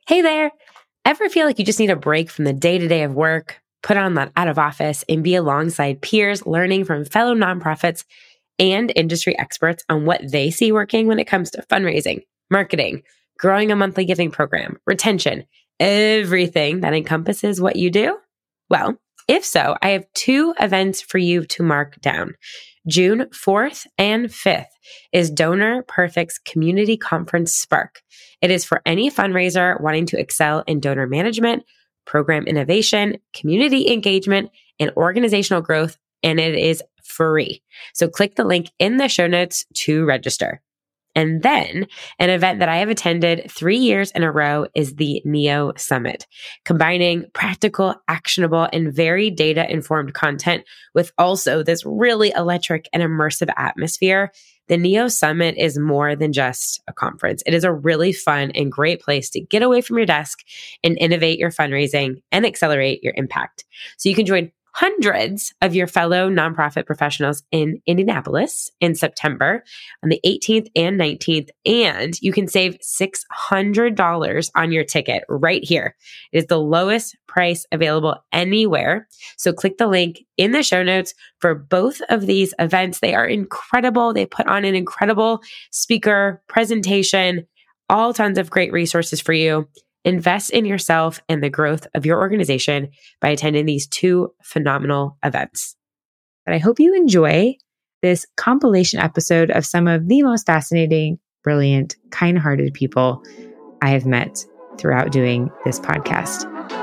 Hey there. Ever feel like you just need a break from the day-to-day of work, put on that out of office, and be alongside peers learning from fellow nonprofits and industry experts on what they see working when it comes to fundraising, marketing, growing a monthly giving program, retention, everything that encompasses what you do? Well, if so, I have two events for you to mark down. June 4th and 5th is Donor Perfect's Community Conference Spark. It is for any fundraiser wanting to excel in donor management, program innovation, community engagement, and organizational growth, and it is free. So click the link in the show notes to register. And then an event that I have attended 3 years in a row is the NEO Summit, combining practical, actionable, and very data-informed content with also this really electric and immersive atmosphere. The NEO Summit is more than just a conference. It is a really fun and great place to get away from your desk and innovate your fundraising and accelerate your impact. So you can join hundreds of your fellow nonprofit professionals in Indianapolis in September on the 18th and 19th, and you can save $600 on your ticket right here. It is the lowest price available anywhere. So click the link in the show notes for both of these events. They are incredible. They put on an incredible speaker presentation, all tons of great resources for you. Invest in yourself and the growth of your organization by attending these two phenomenal events. But I hope you enjoy this compilation episode of some of the most fascinating, brilliant, kind-hearted people I have met throughout doing this podcast.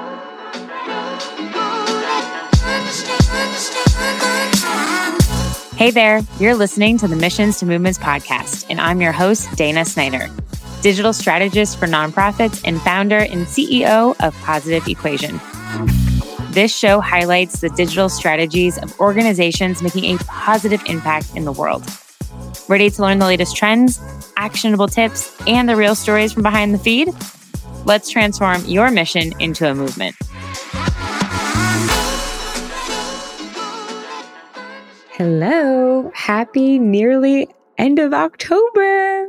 Hey there, you're listening to the Missions to Movements podcast, and I'm your host, Dana Snyder, digital strategist for nonprofits and founder and CEO of Positive Equation. This show highlights the digital strategies of organizations making a positive impact in the world. Ready to learn the latest trends, actionable tips, and the real stories from behind the feed? Let's transform your mission into a movement. Hello, happy nearly end of October.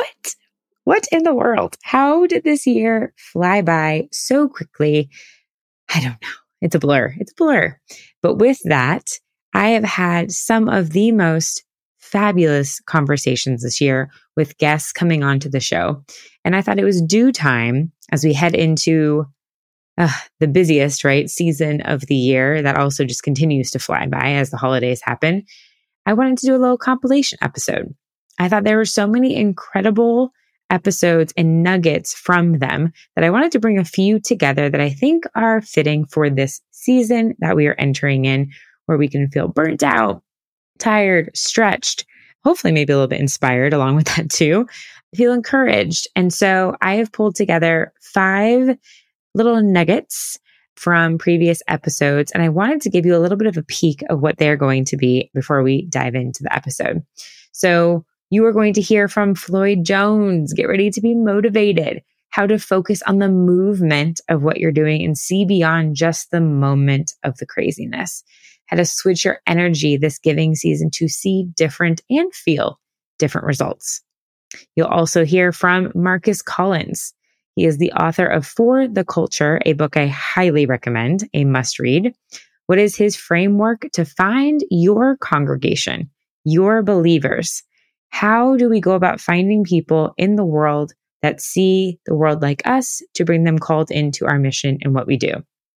What in the world? How did this year fly by so quickly? I don't know. It's a blur. But with that, I have had some of the most fabulous conversations this year with guests coming onto the show. And I thought it was due time as we head into the busiest, season of the year that also just continues to fly by as the holidays happen. I wanted to do a little compilation episode. I thought there were so many incredible episodes and nuggets from them that I wanted to bring a few together that I think are fitting for this season that we are entering in, where we can feel burnt out, tired, stretched, hopefully maybe a little bit inspired along with that too, feel encouraged. And so I have pulled together 5 little nuggets from previous episodes, and I wanted to give you a little bit of a peek of what they're going to be before we dive into the episode. So you are going to hear from Floyd Jones. Get ready to be motivated. How to focus on the movement of what you're doing and see beyond just the moment of the craziness. How to switch your energy this giving season to see different and feel different results. You'll also hear from Marcus Collins. He is the author of For the Culture, a book I highly recommend, a must read. What is his framework to find your congregation, your believers? How do we go about finding people in the world that see the world like us to bring them called into our mission and what we do?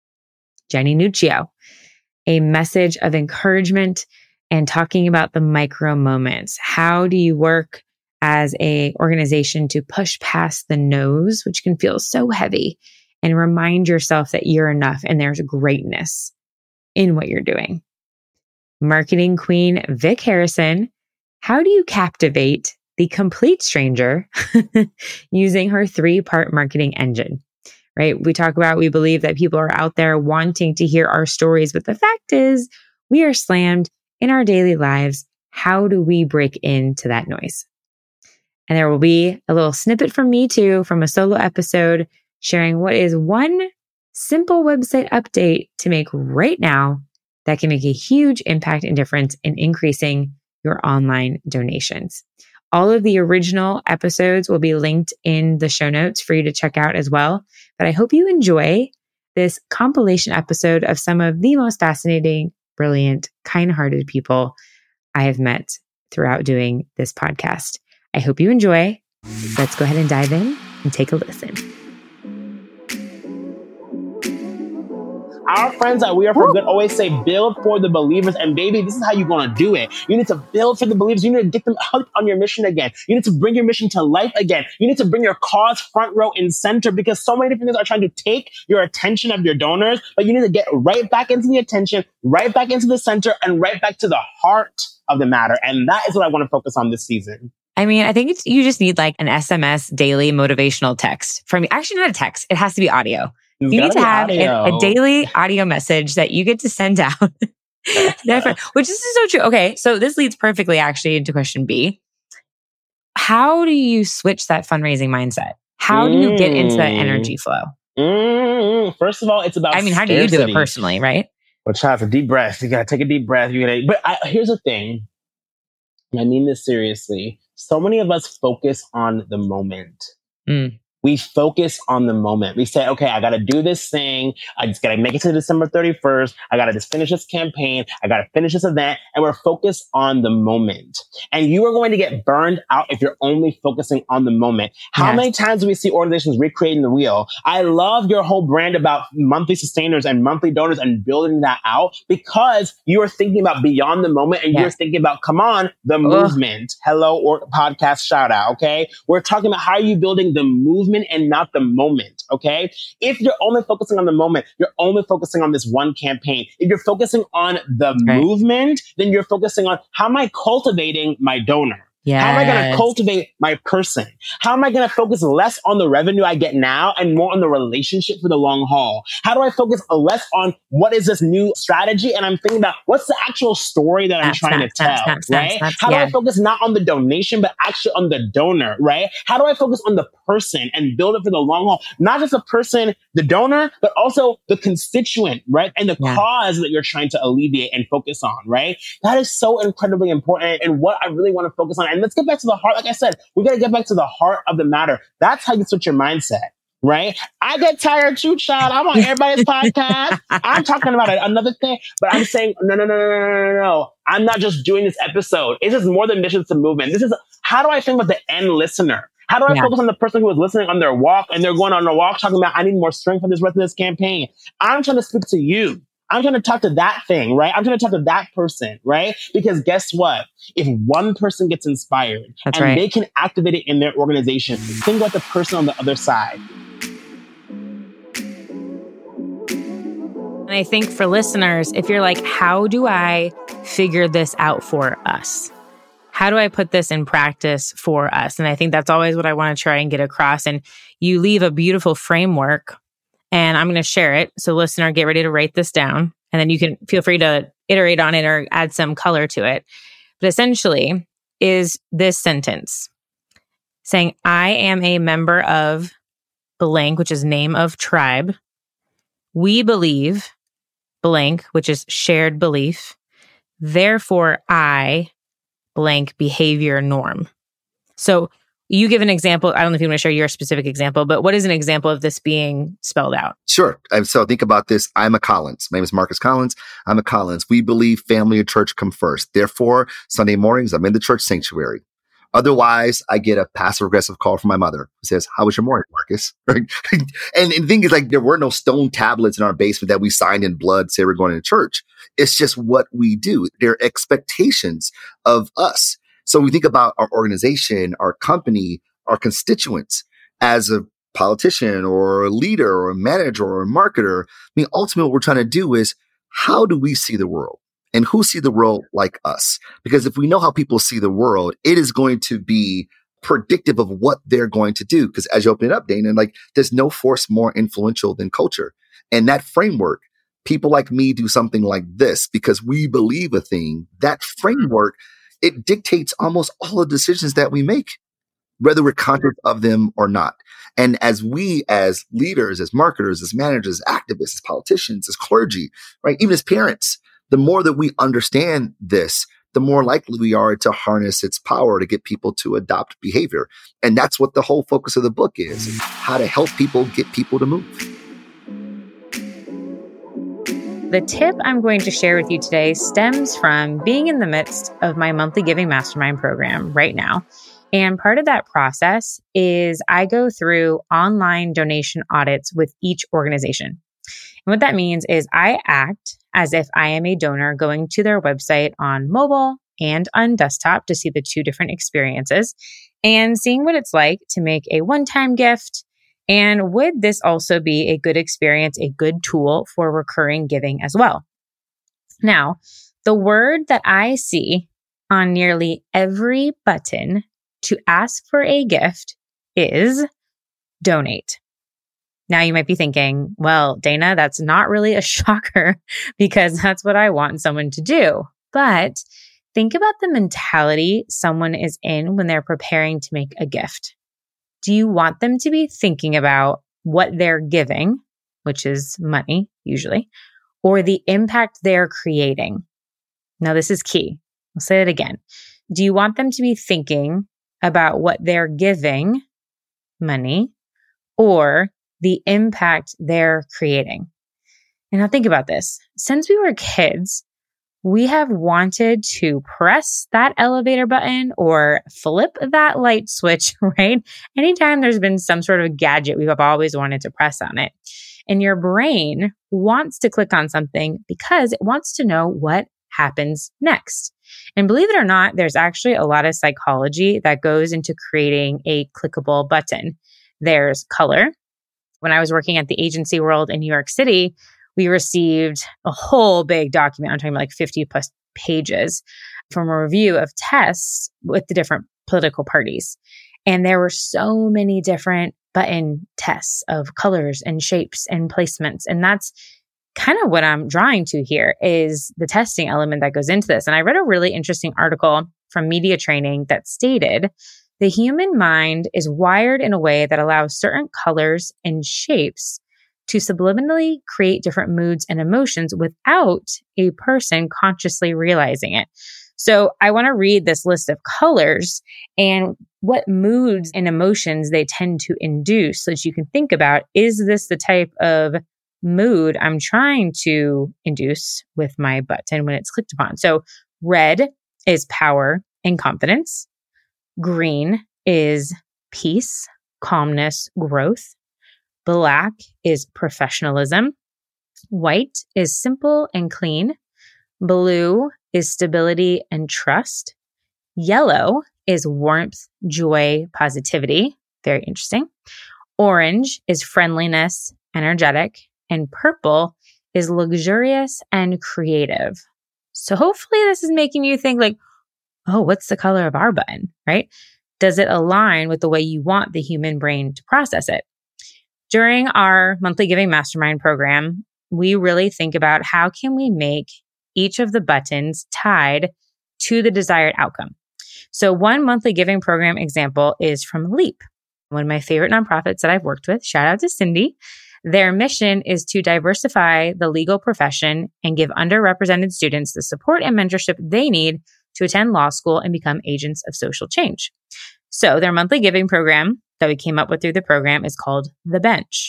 Jenny Nuccio, a message of encouragement and talking about the micro moments. How do you work as an organization to push past the no's, which can feel so heavy, and remind yourself that you're enough and there's greatness in what you're doing? Marketing queen Vic Harrison. How do you captivate the complete stranger using her 3-part marketing engine, We talk about, we believe that people are out there wanting to hear our stories, but the fact is we are slammed in our daily lives. How do we break into that noise? And there will be a little snippet from me too, from a solo episode, sharing what is one simple website update to make right now that can make a huge impact and difference in increasing your online donations. All of the original episodes will be linked in the show notes for you to check out as well. But I hope you enjoy this compilation episode of some of the most fascinating, brilliant, kind-hearted people I have met throughout doing this podcast. I hope you enjoy. Let's go ahead and dive in and take a listen. Our friends at We Are For Good always say, build for the believers. And baby, this is how you're going to do it. You need to build for the believers. You need to get them hooked on your mission again. You need to bring your mission to life again. You need to bring your cause front row and center, because so many different things are trying to take your attention of your donors, but you need to get right back into the attention, right back into the center, and right back to the heart of the matter. And that is what I want to focus on this season. I mean, I think you just need like an SMS daily motivational text from, actually not a text. It has to be audio. You need to have a daily audio message that you get to send out, which is so true. Okay, so this leads perfectly actually into question B. How do you switch that fundraising mindset? How do you get into that energy flow? First of all, it's about how do you do it personally, right? Well, child, a deep breath. You got to take a deep breath. Here's the thing. And I mean this seriously. So many of us focus on the moment. We focus on the moment. We say, okay, I got to do this thing. I just got to make it to December 31st. I got to just finish this campaign. I got to finish this event. And we're focused on the moment. And you are going to get burned out if you're only focusing on the moment. How many times do we see organizations recreating the wheel? I love your whole brand about monthly sustainers and monthly donors and building that out, because you are thinking about beyond the moment, and you're thinking about, come on, the movement. Hello, or podcast shout out. Okay. We're talking about how are you building the movement and not the moment, okay? If you're only focusing on the moment, you're only focusing on this one campaign. If you're focusing on the movement, then you're focusing on, how am I cultivating my donor? Yes. How am I going to cultivate my person? How am I going to focus less on the revenue I get now and more on the relationship for the long haul? How do I focus less on what is this new strategy? And I'm thinking about, what's the actual story that I'm trying to tell, right? How do I focus not on the donation, but actually on the donor, right? How do I focus on the person and build it for the long haul? Not just the person, the donor, but also the constituent, right? And the cause that you're trying to alleviate and focus on, right? That is so incredibly important, and what I really want to focus on. And let's get back to the heart. Like I said, we got to get back to the heart of the matter. That's how you switch your mindset, right? I get tired too, child. I'm on everybody's podcast. I'm talking about another thing, but I'm saying, no. I'm not just doing this episode. It's just more than missions to movement. This is, how do I think about the end listener? How do I focus on the person who is listening on their walk, and they're going on their walk talking about, I need more strength for this rest of this campaign? I'm trying to speak to you. I'm trying to talk to that thing, right? I'm trying to talk to that person, right? Because guess what? If one person gets inspired they can activate it in their organization, think about the person on the other side. And I think for listeners, if you're like, how do I figure this out for us? How do I put this in practice for us? And I think that's always what I want to try and get across. And you leave a beautiful framework, and I'm going to share it. So listener, get ready to write this down, and then you can feel free to iterate on it or add some color to it. But essentially is this sentence saying, I am a member of blank, which is name of tribe. We believe blank, which is shared belief. Therefore, I blank behavior norm. So you give an example. I don't know if you want to share your specific example, but what is an example of this being spelled out? Sure. So think about this. I'm a Collins. My name is Marcus Collins. I'm a Collins. We believe family and church come first. Therefore, Sunday mornings, I'm in the church sanctuary. Otherwise, I get a passive-aggressive call from my mother who says, how was your morning, Marcus? and the thing is, like, there were no stone tablets in our basement that we signed in blood, say we're going to church. It's just what we do. There are expectations of us. So we think about our organization, our company, our constituents as a politician or a leader or a manager or a marketer. I mean, ultimately, what we're trying to do is, how do we see the world? And who see the world like us? Because if we know how people see the world, it is going to be predictive of what they're going to do. Because as you open it up, Dana, like, there's no force more influential than culture. And that framework, people like me do something like this because we believe a thing. That framework, it dictates almost all the decisions that we make, whether we're conscious of them or not. And as we, as leaders, as marketers, as managers, as activists, as politicians, as clergy, right, even as parents, the more that we understand this, the more likely we are to harness its power to get people to adopt behavior. And that's what the whole focus of the book is, how to help people get people to move. The tip I'm going to share with you today stems from being in the midst of my monthly giving mastermind program right now. And part of that process is I go through online donation audits with each organization. And what that means is I act as if I am a donor going to their website on mobile and on desktop to see the two different experiences and seeing what it's like to make a one-time gift. And would this also be a good experience, a good tool for recurring giving as well? Now, the word that I see on nearly every button to ask for a gift is donate. Now you might be thinking, well, Dana, that's not really a shocker because that's what I want someone to do. But think about the mentality someone is in when they're preparing to make a gift. Do you want them to be thinking about what they're giving, which is money usually, or the impact they're creating? Now this is key. I'll say it again. Do you want them to be thinking about what they're giving, money, or the impact they're creating? And now think about this. Since we were kids, we have wanted to press that elevator button or flip that light switch, right? Anytime there's been some sort of gadget, we have always wanted to press on it. And your brain wants to click on something because it wants to know what happens next. And believe it or not, there's actually a lot of psychology that goes into creating a clickable button. There's color. When I was working at the agency world in New York City, we received a whole big document, I'm talking about like 50 plus pages, from a review of tests with the different political parties. And there were so many different button tests of colors and shapes and placements. And that's kind of what I'm drawing to here is the testing element that goes into this. And I read a really interesting article from Media Training that stated the human mind is wired in a way that allows certain colors and shapes to subliminally create different moods and emotions without a person consciously realizing it. So I want to read this list of colors and what moods and emotions they tend to induce so that you can think about, is this the type of mood I'm trying to induce with my button when it's clicked upon? So red is power and confidence. Green is peace, calmness, growth. Black is professionalism. White is simple and clean. Blue is stability and trust. Yellow is warmth, joy, positivity. Very interesting. Orange is friendliness, energetic. And purple is luxurious and creative. So hopefully this is making you think like, oh, what's the color of our button, right? Does it align with the way you want the human brain to process it? During our monthly giving mastermind program, we really think about how can we make each of the buttons tied to the desired outcome. So one monthly giving program example is from LEAP, one of my favorite nonprofits that I've worked with. Shout out to Cindy. Their mission is to diversify the legal profession and give underrepresented students the support and mentorship they need to attend law school and become agents of social change. So their monthly giving program that we came up with through the program is called The Bench.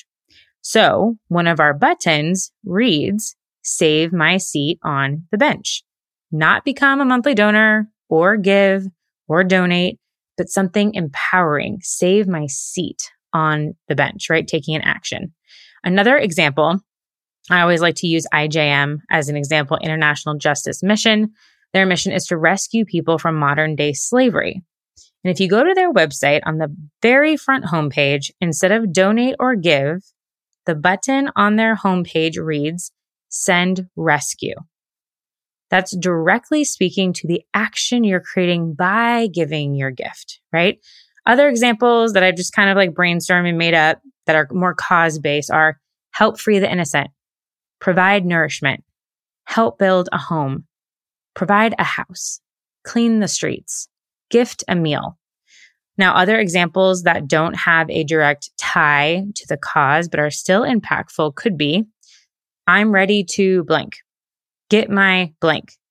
So one of our buttons reads, save my seat on the bench. Not become a monthly donor or give or donate, but something empowering. Save my seat on the bench, right? Taking an action. Another example, I always like to use IJM as an example, International Justice Mission. Their mission is to rescue people from modern day slavery. And if you go to their website on the very front homepage, instead of donate or give, the button on their homepage reads, send rescue. That's directly speaking to the action you're creating by giving your gift, right? Other examples that I've just kind of like brainstormed and made up that are more cause-based are help free the innocent, provide nourishment, help build a home, provide a house, clean the streets, gift a meal. Now, other examples that don't have a direct tie to the cause but are still impactful could be, I'm ready to blank. Get my blank.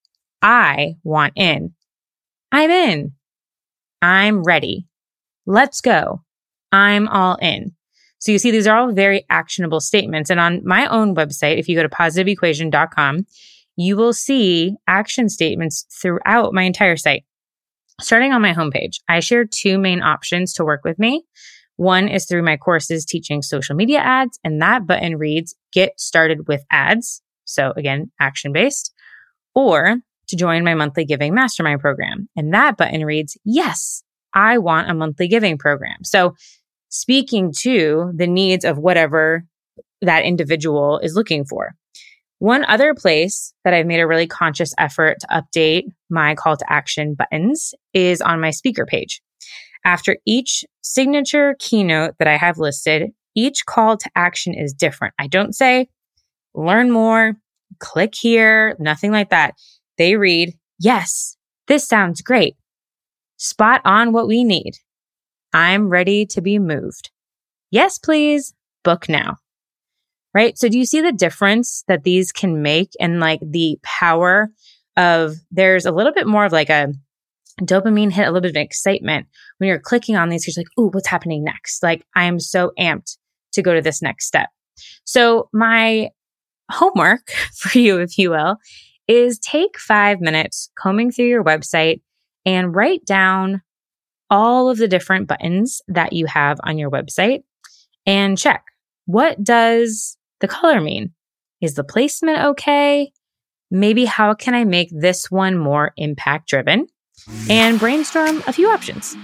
I want in. I'm in. I'm ready. Let's go. I'm all in. So you see, these are all very actionable statements. And on my own website, if you go to positiveequation.com, you will see action statements throughout my entire site. Starting on my homepage, I share 2 main options to work with me. One is through my courses teaching social media ads, and that button reads, Get Started with Ads. So again, action-based. Or to join my monthly giving mastermind program. And that button reads, Yes, I want a monthly giving program. So speaking to the needs of whatever that individual is looking for. One other place that I've made a really conscious effort to update my call to action buttons is on my speaker page. After each signature keynote that I have listed, each call to action is different. I don't say, learn more, click here, nothing like that. They read, yes, this sounds great. Spot on what we need. I'm ready to be moved. Yes, please. Book now. Right? So do you see the difference that these can make and like the power of, there's a little bit more of like a dopamine hit, a little bit of excitement when you're clicking on these, you're like, ooh, what's happening next? Like, I am so amped to go to this next step. So my homework for you, if you will, is take 5 minutes combing through your website and write down all of the different buttons that you have on your website and check, what does the color mean? Is the placement okay? Maybe how can I make this one more impact driven? And brainstorm a few options.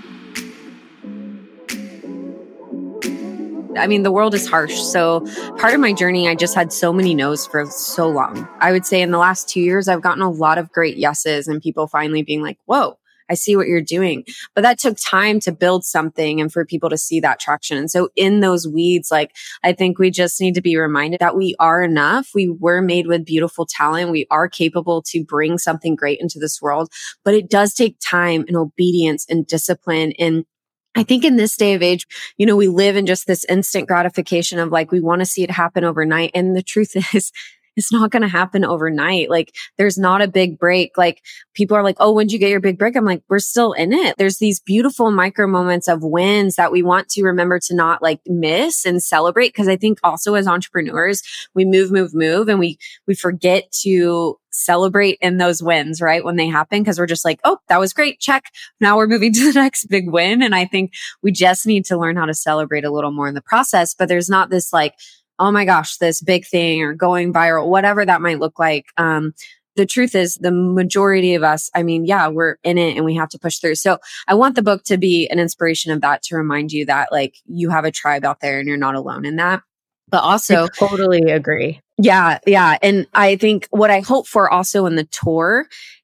I mean, the world is harsh. So part of my journey, I just had so many no's for so long. I would say in the last 2 years, I've gotten a lot of great yeses and people finally being like, whoa, I see what you're doing. But that took time to build something and for people to see that traction. And so in those weeds, like, I think we just need to be reminded that we are enough. We were made with beautiful talent. We are capable to bring something great into this world, but it does take time and obedience and discipline. And I think in this day of age, you know, we live in just this instant gratification of like, we want to see it happen overnight. And the truth is, it's not going to happen overnight. Like, there's not a big break. Like, people are like, oh, when'd you get your big break? I'm like, we're still in it. There's these beautiful micro moments of wins that we want to remember to not like miss and celebrate. Cause I think also as entrepreneurs, we move, and we forget to celebrate in those wins, right? When they happen, because we're just like, oh, that was great. Check. Now we're moving to the next big win. And I think we just need to learn how to celebrate a little more in the process. But there's not this like, oh my gosh, this big thing or going viral, whatever that might look like. The truth is the majority of us, I mean, yeah, we're in it and we have to push through. So I want the book to be an inspiration of that, to remind you that like you have a tribe out there and you're not alone in that. But also, I totally agree. Yeah. And I think what I hope for also in the tour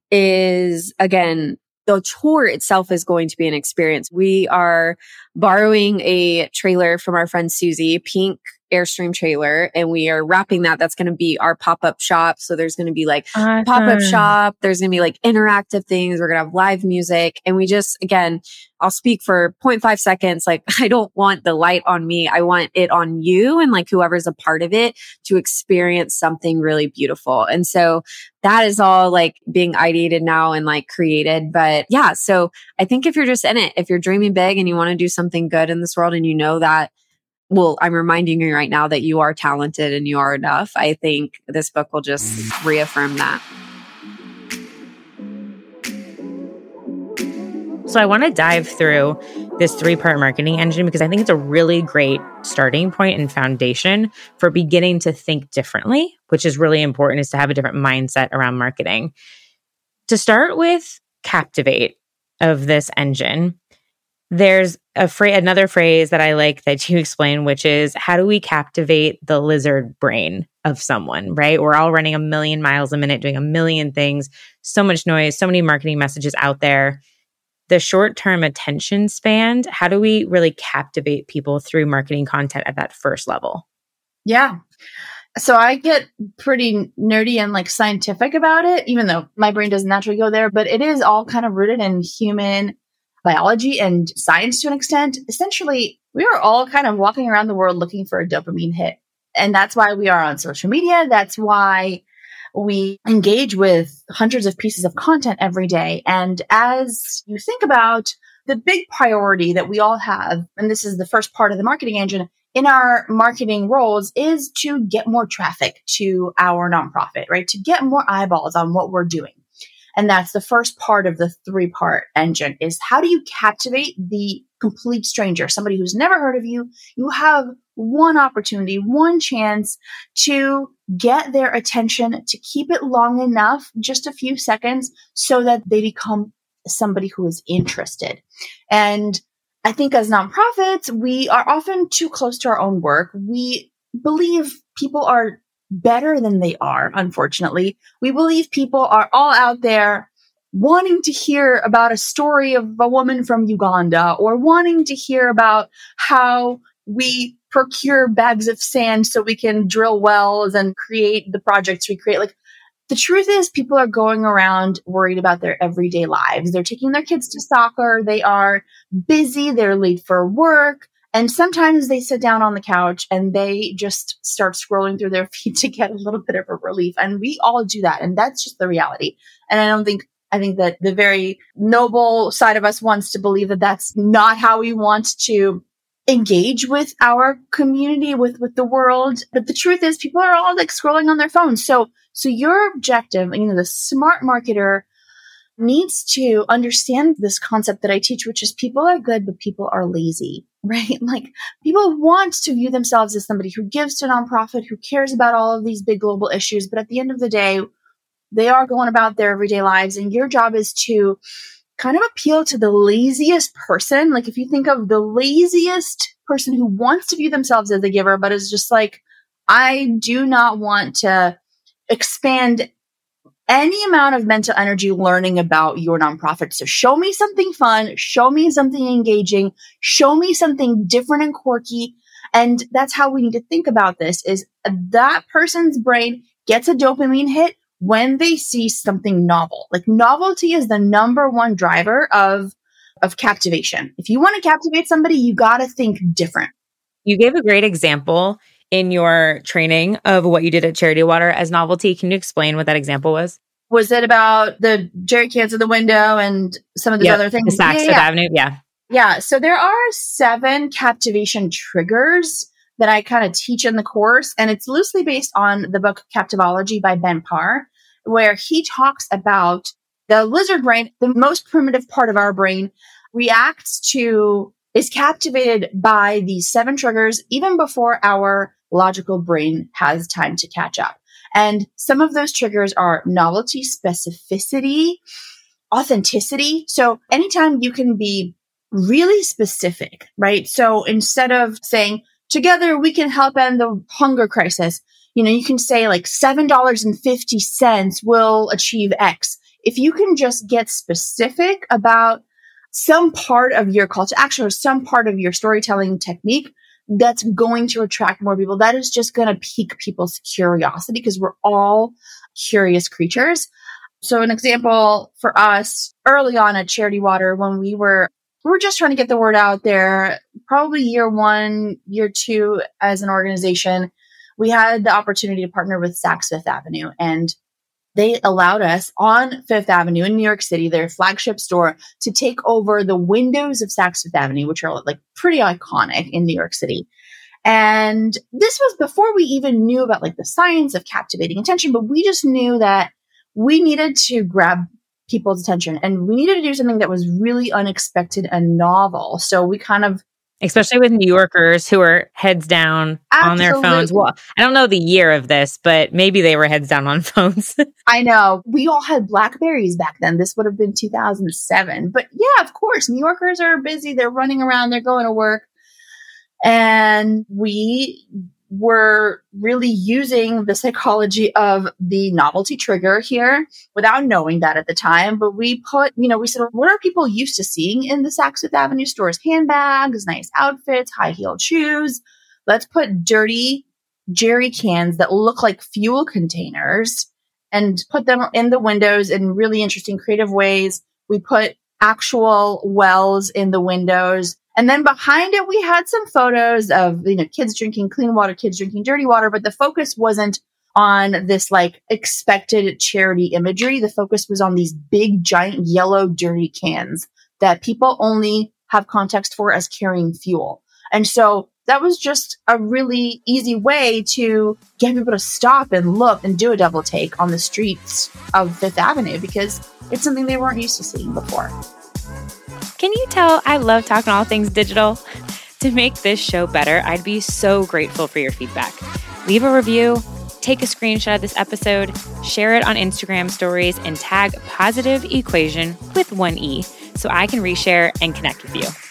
is, again, the tour itself is going to be an experience. We are borrowing a trailer from our friend Susie, pink Airstream trailer, and we are wrapping that. That's going to be our pop-up shop. So there's going to be like pop-up shop. There's going to be like interactive things. We're going to have live music. And we just, again, I'll speak for 0.5 seconds. Like, I don't want the light on me. I want it on you and like whoever's a part of it to experience something really beautiful. And so that is all like being ideated now and like created. But yeah, so I think if you're just in it, if you're dreaming big and you want to do something good in this world and you know that, well, I'm reminding you right now that you are talented and you are enough. I think this book will just reaffirm that. So I want to dive through this 3-part marketing engine because I think it's a really great starting point and foundation for beginning to think differently, which is really important, is to have a different mindset around marketing. To start with Captivate of this engine, there's another phrase that I like that you explain, which is, how do we captivate the lizard brain of someone, right? We're all running 1 million miles a minute, doing 1 million things, so much noise, so many marketing messages out there. The short-term attention span, how do we really captivate people through marketing content at that first level? Yeah. So I get pretty nerdy and like scientific about it, even though my brain doesn't naturally go there, but it is all kind of rooted in human biology and science to an extent. Essentially, we are all kind of walking around the world looking for a dopamine hit. And that's why we are on social media. That's why We engage with hundreds of pieces of content every day. And as you think about the big priority that we all have, and this is the first part of the marketing engine in our marketing roles, is to get more traffic to our nonprofit, right? To get more eyeballs on what we're doing. And that's the first part of the 3-part engine, is how do you captivate the complete stranger, somebody who's never heard of you? You have one opportunity, one chance to get their attention, to keep it long enough, just a few seconds, so that they become somebody who is interested. And I think as nonprofits, we are often too close to our own work. We believe people are better than they are, unfortunately. We believe people are all out there wanting to hear about a story of a woman from Uganda, or wanting to hear about how we procure bags of sand so we can drill wells and create the projects we create. Like, the truth is, people are going around worried about their everyday lives. They're taking their kids to soccer. They are busy. They're late for work. And sometimes they sit down on the couch and they just start scrolling through their feed to get a little bit of a relief. And we all do that. And that's just the reality. And I think that the very noble side of us wants to believe that that's not how we want to engage with our community, with the world. But the truth is, people are all like scrolling on their phones. So your objective, the smart marketer needs to understand this concept that I teach, which is people are good, but people are lazy, right? Like, people want to view themselves as somebody who gives to a nonprofit, who cares about all of these big global issues. But at the end of the day, they are going about their everyday lives. And your job is to kind of appeal to the laziest person. Like, if you think of the laziest person who wants to view themselves as a giver, but is just like, I do not want to expand any amount of mental energy learning about your nonprofit. So show me something fun, show me something engaging, show me something different and quirky. And that's how we need to think about this, is that person's brain gets a dopamine hit when they see something novel. Like, novelty is the number one driver of captivation. If you want to captivate somebody, you got to think different. You gave a great example in your training of what you did at Charity Water as novelty. Can you explain what that example was? Was it about the jerry cans in the window and some of these other things? The Saks Fifth Avenue. Yeah. Yeah. So there are 7 captivation triggers that I kind of teach in the course. And it's loosely based on the book Captivology by Ben Parr, where he talks about the lizard brain, the most primitive part of our brain, is captivated by these 7 triggers even before our logical brain has time to catch up. And some of those triggers are novelty, specificity, authenticity. So anytime you can be really specific, right? So instead of saying, together we can help end the hunger crisis, you can say like $7.50 will achieve X. If you can just get specific about some part of your call to action or some part of your storytelling technique, that's going to attract more people. That is just going to pique people's curiosity, because we're all curious creatures. So an example for us early on at Charity Water, when we were just trying to get the word out there, probably year 1, year 2 as an organization, we had the opportunity to partner with Saks Fifth Avenue, and they allowed us on Fifth Avenue in New York City, their flagship store, to take over the windows of Saks Fifth Avenue, which are like pretty iconic in New York City. And this was before we even knew about like the science of captivating attention, but we just knew that we needed to grab people's attention and we needed to do something that was really unexpected and novel. So we kind of, especially with New Yorkers who are heads down on their phones. Well, I don't know the year of this, but maybe they were heads down on phones. I know. We all had BlackBerries back then. This would have been 2007. But yeah, of course, New Yorkers are busy. They're running around. They're going to work. And we were really using the psychology of the novelty trigger here without knowing that at the time. But we put, we said, what are people used to seeing in the Saks Fifth Avenue stores? Handbags, nice outfits, high-heeled shoes. Let's put dirty jerry cans that look like fuel containers and put them in the windows in really interesting, creative ways. We put actual wells in the windows. And then behind it, we had some photos of, kids drinking clean water, kids drinking dirty water, but the focus wasn't on this like expected charity imagery. The focus was on these big, giant, yellow, dirty cans that people only have context for as carrying fuel. And so that was just a really easy way to get people to stop and look and do a double take on the streets of Fifth Avenue, because it's something they weren't used to seeing before. Can you tell I love talking all things digital? To make this show better, I'd be so grateful for your feedback. Leave a review, take a screenshot of this episode, share it on Instagram stories, and tag Positive Equation with 1 E so I can reshare and connect with you.